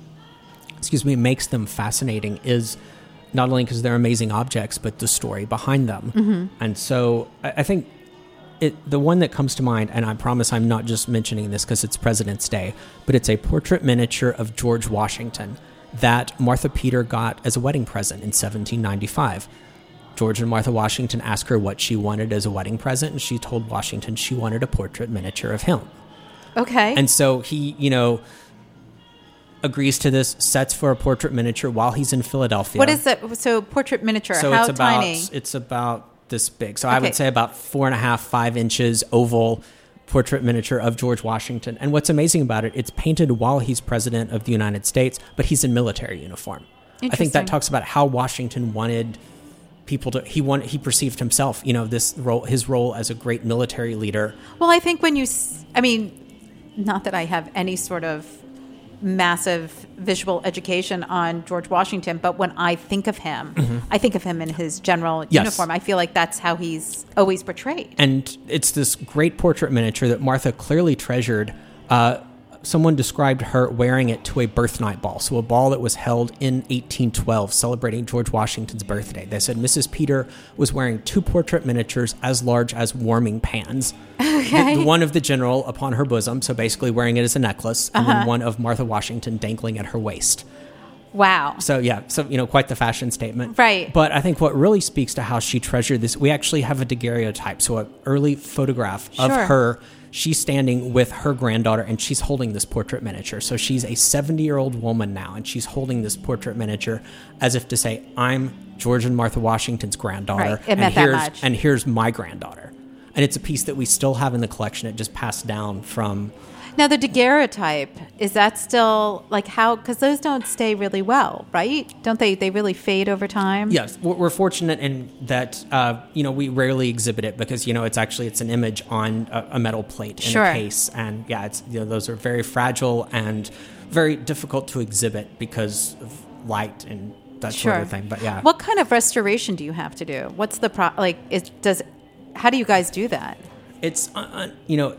excuse me, makes them fascinating is not only because they're amazing objects, but the story behind them. Mm-hmm. And so I, I think it, the one that comes to mind, and I promise I'm not just mentioning this because it's President's Day, but it's a portrait miniature of George Washington that Martha Peter got as a wedding present in seventeen ninety-five. George and Martha Washington asked her what she wanted as a wedding present, and she told Washington she wanted a portrait miniature of him. Okay. And so he, you know, agrees to this, sets for a portrait miniature while he's in Philadelphia. what is it? So portrait miniature, So how it's about tiny? it's about this big. So I Okay. would say about four and a half, five inches oval portrait miniature of George Washington. And what's amazing about it, it's painted while he's president of the United States, but he's in military uniform. I think Interesting. that talks about how Washington wanted people to he wanted he perceived himself, you know, this role his role as a great military leader. Well, I think when you, s- I mean, not that I have any sort of massive visual education on George Washington, but when I think of him, I think of him in his general Yes. uniform. I feel like that's how he's always portrayed. And it's this great portrait miniature that Martha clearly treasured. Uh, someone described her wearing it to a birthnight ball, so a ball that was held in eighteen twelve celebrating George Washington's birthday. They said Missus Peter was wearing two portrait miniatures as large as warming pans. Okay. The, the one of the general upon her bosom, so basically wearing it as a necklace, and then one of Martha Washington dangling at her waist. Wow. So yeah, so you know, quite the fashion statement, Right. But I think what really speaks to how she treasured this, we actually have a daguerreotype, so an early photograph of Sure. her. She's standing with her granddaughter, and she's holding this portrait miniature. So she's a seventy-year-old woman now, and she's holding this portrait miniature as if to say, "I'm George and Martha Washington's granddaughter, Right. It and meant that here's much. and here's my granddaughter." And it's a piece that we still have in the collection. It just passed down from. Now, the daguerreotype, is that still like how, because those don't stay really well, right? Don't they? They really fade over time? Yes, we're we're fortunate in that uh, you know we rarely exhibit it because you know it's actually it's an image on a, a metal plate in Sure. a case, and yeah, it's you know those are very fragile and very difficult to exhibit because of light and that Sure. sort of thing. But yeah, What kind of restoration do you have to do? What's the pro? Like, is, does how do you guys do that? it's uh, uh, you know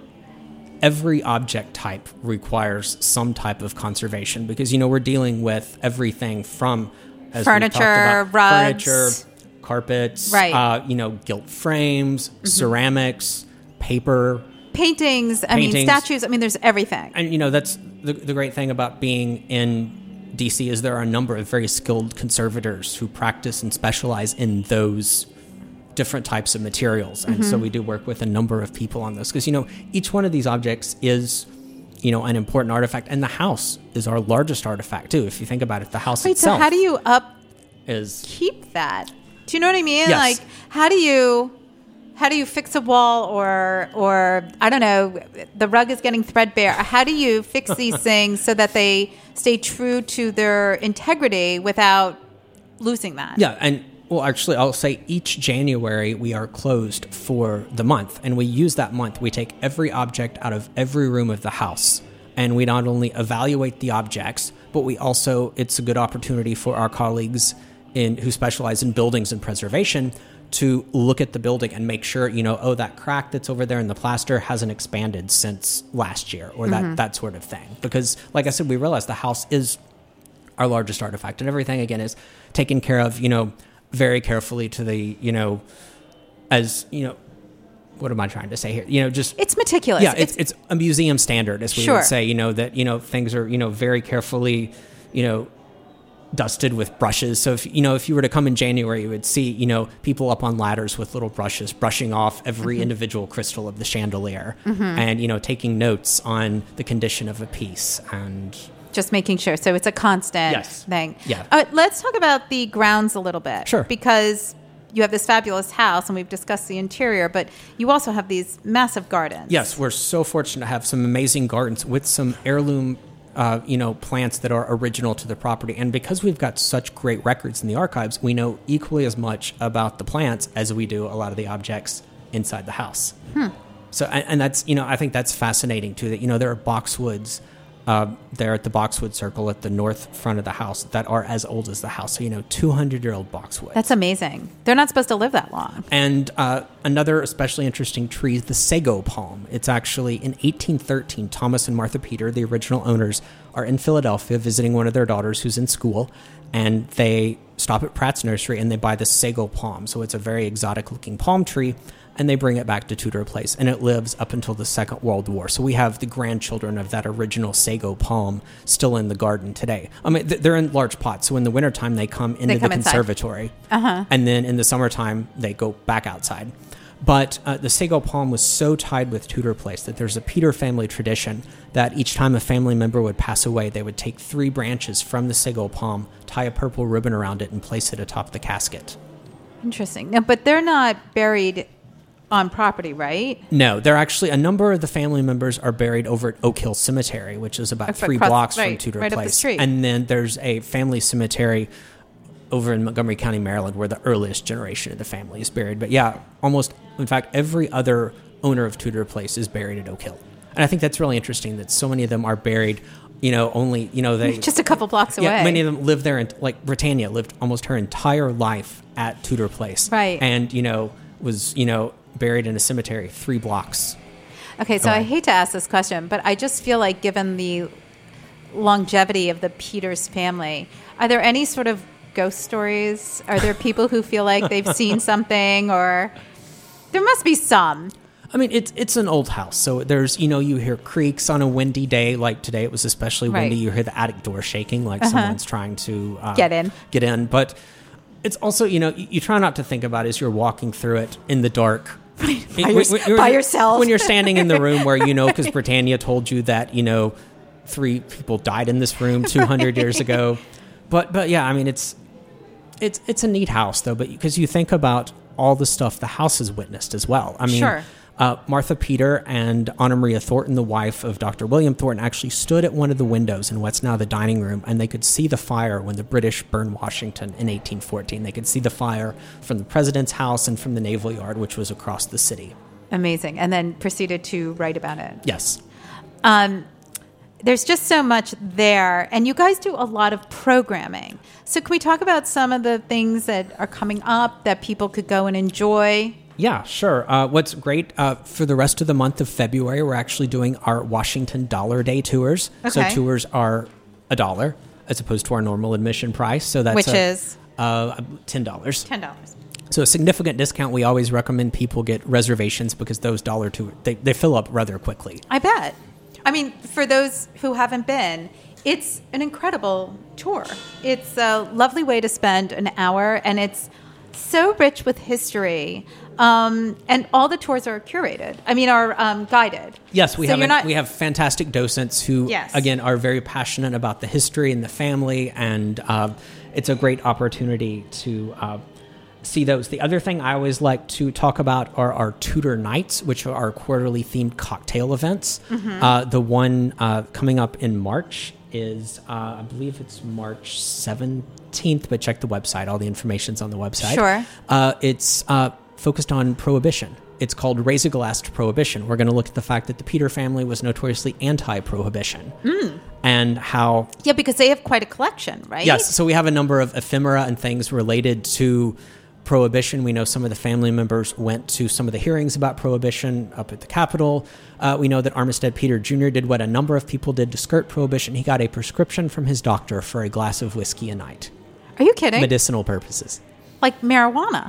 every object type requires some type of conservation because you know we're dealing with everything from as we've talked Furniture, about, rugs. furniture, carpets, Right. uh, you know, gilt frames, ceramics, paper, Paintings, I mean, Paintings. statues. I mean, there's everything. and you know that's the the great thing about being in D C is there are a number of very skilled conservators who practice and specialize in those different types of materials, and so we do work with a number of people on this because you know each one of these objects is you know an important artifact, and the house is our largest artifact too. If you think about it, the house Wait, so itself how do you is upkeep that? Do you know what I mean? Yes. Like, how do you how do you fix a wall, or or I don't know, the rug is getting threadbare? How do you fix these things so that they stay true to their integrity without losing that? Yeah, and well, actually, I'll say each January we are closed for the month, and we use that month. We take every object out of every room of the house, and we not only evaluate the objects, but we also, it's a good opportunity for our colleagues in who specialize in buildings and preservation to look at the building and make sure, you know, oh, that crack that's over there in the plaster hasn't expanded since last year, or that, mm-hmm. that sort of thing. Because, like I said, we realize the house is our largest artifact, and everything, again, is taken care of, you know, very carefully to the, you know, as, you know, what am I trying to say here? You know, just... It's meticulous. Yeah, it's, it's, it's a museum standard, as we sure. would say, you know, that, you know, things are, you know, very carefully, you know, dusted with brushes. So if you know if you were to come in January, you would see, you know, people up on ladders with little brushes brushing off every mm-hmm. individual crystal of the chandelier, mm-hmm. and you know, taking notes on the condition of a piece, and just making sure. So it's a constant yes. thing. Yeah. Uh, let's talk about the grounds a little bit. Sure. Because you have this fabulous house, and we've discussed the interior, but you also have these massive gardens. Yes, we're so fortunate to have some amazing gardens with some heirloom Uh, you know, plants that are original to the property. And because we've got such great records in the archives, we know equally as much about the plants as we do a lot of the objects inside the house. Hmm. So, and, and that's, you know, I think that's fascinating too, that, you know, there are boxwoods uh, there at the Boxwood Circle at the north front of the house that are as old as the house. So, you know, two hundred year old boxwoods. That's amazing. They're not supposed to live that long. And uh, another especially interesting tree is the sago palm. It's actually in eighteen thirteen, Thomas and Martha Peter, the original owners, are in Philadelphia visiting one of their daughters who's in school, and they stop at Pratt's Nursery and they buy the sago palm. So it's a very exotic looking palm tree, and they bring it back to Tudor Place, and it lives up until the Second World War. So we have the grandchildren of that original sago palm still in the garden today. I mean, they're in large pots, so in the wintertime they come into they come the inside. conservatory, uh-huh. and then in the summertime they go back outside. But uh, the sago palm was so tied with Tudor Place that there's a Peter family tradition that each time a family member would pass away, they would take three branches from the sago palm, tie a purple ribbon around it, and place it atop the casket. Interesting. Now, but they're not buried on property, right? No, they're actually, a number of the family members are buried over at Oak Hill Cemetery, which is about Across, three blocks right, from Tudor right Place. Up the street. And then there's a family cemetery over in Montgomery County, Maryland, where the earliest generation of the family is buried. But yeah, almost, in fact, every other owner of Tudor Place is buried at Oak Hill. And I think that's really interesting that so many of them are buried, you know, only, you know, they... Just a couple blocks away. Yeah, many of them live there, and like Britannia lived almost her entire life at Tudor Place. Right. And, you know, was, you know, buried in a cemetery three blocks. Okay, so away. I hate to ask this question, but I just feel like given the longevity of the Peters family, are there any sort of ghost stories? Are there people who feel like they've seen something, or there must be some? I mean, it's it's an old house, so there's, you know, you hear creaks on a windy day, like today it was especially windy. Right. You hear the attic door shaking, like uh-huh. someone's trying to uh, get in. Get in, but it's also, you know, you, you try not to think about it as you're walking through it in the dark. by, your, when, by yourself. When you're standing in the room where, you know, because Britannia told you that, you know, three people died in this room two hundred years ago. But, but yeah, I mean, it's, it's, it's a neat house, though, but because you think about all the stuff the house has witnessed as well. I mean, sure. uh, Martha Peter and Anna Maria Thornton, the wife of Doctor William Thornton, actually stood at one of the windows in what's now the dining room, and they could see the fire when the British burned Washington in eighteen fourteen. They could see the fire from the president's house and from the Naval Yard, which was across the city. Amazing. And then proceeded to write about it. Yes. Um, there's just so much there, and you guys do a lot of programming. So can we talk about some of the things that are coming up that people could go and enjoy? Yeah, sure. Uh, what's great, uh, for the rest of the month of February, we're actually doing our Washington Dollar Day tours. Okay. So tours are a dollar as opposed to our normal admission price. So that's Which a, is? Uh, ten dollars. ten dollars. So a significant discount. We always recommend people get reservations because those dollar tours, they, they fill up rather quickly. I bet. I mean, for those who haven't been, it's an incredible tour. It's a lovely way to spend an hour, and it's so rich with history. Um, and all the tours are curated. I mean, are um, guided. Yes, we so have you're an, not... we have fantastic docents who, yes. again, are very passionate about the history and the family, and uh, it's a great opportunity to uh, see those. The other thing I always like to talk about are our Tudor Nights, which are our quarterly themed cocktail events. Mm-hmm. Uh, the one uh, coming up in March is, uh, I believe it's March seventeenth, but check the website. All the information's on the website. Sure. Uh, it's uh, focused on Prohibition. It's called Raise a Glass to Prohibition. We're going to look at the fact that the Peter family was notoriously anti-prohibition. Mm. And how... Yeah, because they have quite a collection, right? Yes. So we have a number of ephemera and things related to Prohibition. We know some of the family members went to some of the hearings about Prohibition up at the Capitol. Uh, we know that Armistead Peter Junior did what a number of people did to skirt Prohibition. He got a prescription from his doctor for a glass of whiskey a night. Are you kidding? Medicinal purposes. Like marijuana.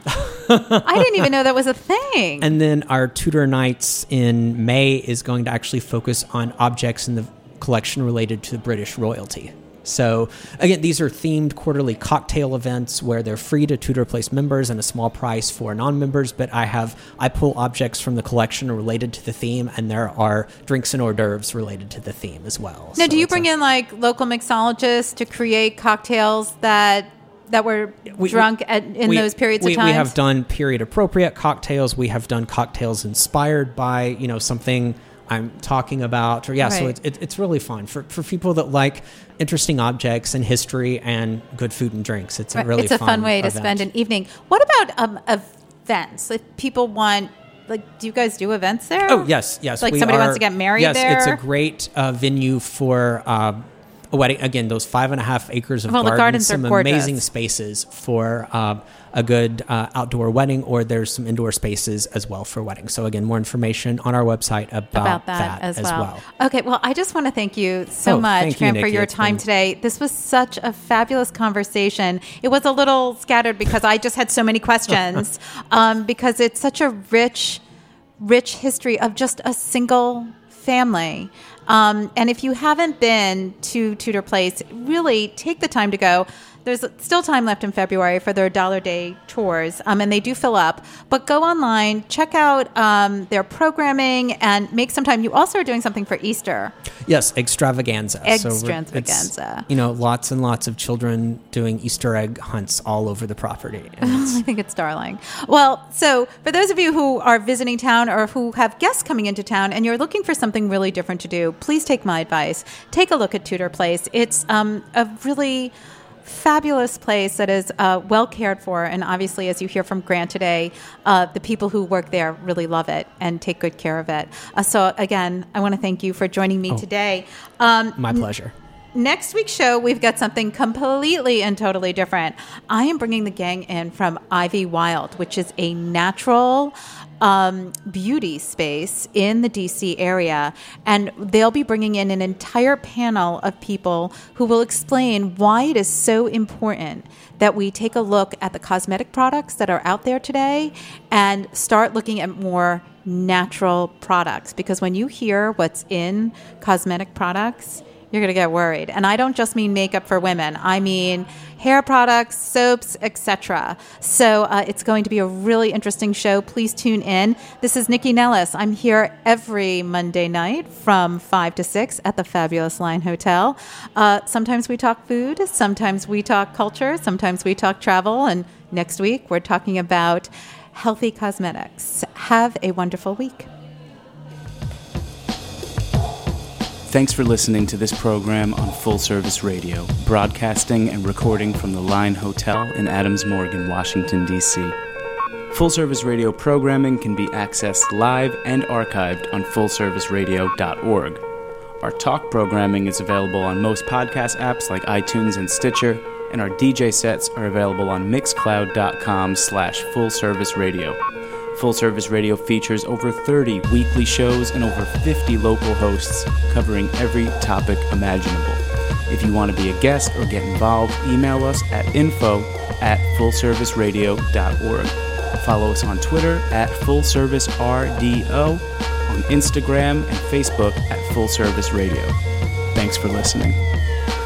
I didn't even know that was a thing. And then our Tudor Nights in May is going to actually focus on objects in the collection related to the British royalty. So, again, these are themed quarterly cocktail events where they're free to Tudor Place members and a small price for non-members, but I have I pull objects from the collection related to the theme, and there are drinks and hors d'oeuvres related to the theme as well. Now, so do you bring a, in, like, local mixologists to create cocktails that... that were we, drunk at, in we, those periods we, of time? We have done period-appropriate cocktails. We have done cocktails inspired by, you know, something I'm talking about. Or yeah, right. So it's it, it's really fun for for people that like interesting objects and history and good food and drinks. It's a really it's a fun, fun way event. to spend an evening. What about um, events? If people want, like, do you guys do events there? Oh yes, yes. Like we somebody are, wants to get married yes, there. Yes, it's a great uh, venue for. Uh, A wedding, again, those five and a half acres of well, gardens, the gardens some are gorgeous. Amazing spaces for uh, a good uh, outdoor wedding, or there's some indoor spaces as well for weddings. So again, more information on our website about, about that, that as, as well. well. Okay, well, I just want to thank you so oh, much, you, Graham, for Nikki. your it's time been... today. This was such a fabulous conversation. It was a little scattered because I just had so many questions, um, because it's such a rich, rich history of just a single family. Um, and if you haven't been to Tudor Place, really take the time to go. There's still time left in February for their Dollar Day tours, um, and they do fill up. But go online, check out um, their programming, and make some time. You also are doing something for Easter. Yes, extravaganza. Extravaganza. So you know, lots and lots of children doing Easter egg hunts all over the property. I think it's darling. Well, so for those of you who are visiting town or who have guests coming into town and you're looking for something really different to do, please take my advice. Take a look at Tudor Place. It's um, a really... fabulous place that is uh, well cared for, and obviously, as you hear from Grant today, uh, the people who work there really love it and take good care of it. Uh, so again, I want to thank you for joining me oh, today. Um, my pleasure. N- next week's show, we've got something completely and totally different. I am bringing the gang in from Ivy Wild, which is a natural Um, beauty space in the D C area, and they'll be bringing in an entire panel of people who will explain why it is so important that we take a look at the cosmetic products that are out there today and start looking at more natural products, because when you hear what's in cosmetic products, you're going to get worried. And I don't just mean makeup for women. I mean hair products, soaps, et cetera. So uh, it's going to be a really interesting show. Please tune in. This is Nikki Nellis. I'm here every Monday night from five to six at the Fabulous Line Hotel. Uh, sometimes we talk food. Sometimes we talk culture. Sometimes we talk travel. And next week, we're talking about healthy cosmetics. Have a wonderful week. Thanks for listening to this program on Full Service Radio, broadcasting and recording from the Line Hotel in Adams Morgan, Washington, D C Full Service Radio programming can be accessed live and archived on full service radio dot org. Our talk programming is available on most podcast apps like iTunes and Stitcher, and our D J sets are available on mixcloud dot com slash full service radio. Full Service Radio features over thirty weekly shows and over fifty local hosts covering every topic imaginable. If you want to be a guest or get involved, email us at info at full service radio dot org. Follow us on Twitter at full service R D O, on Instagram and Facebook at Full Service Radio. Thanks for listening.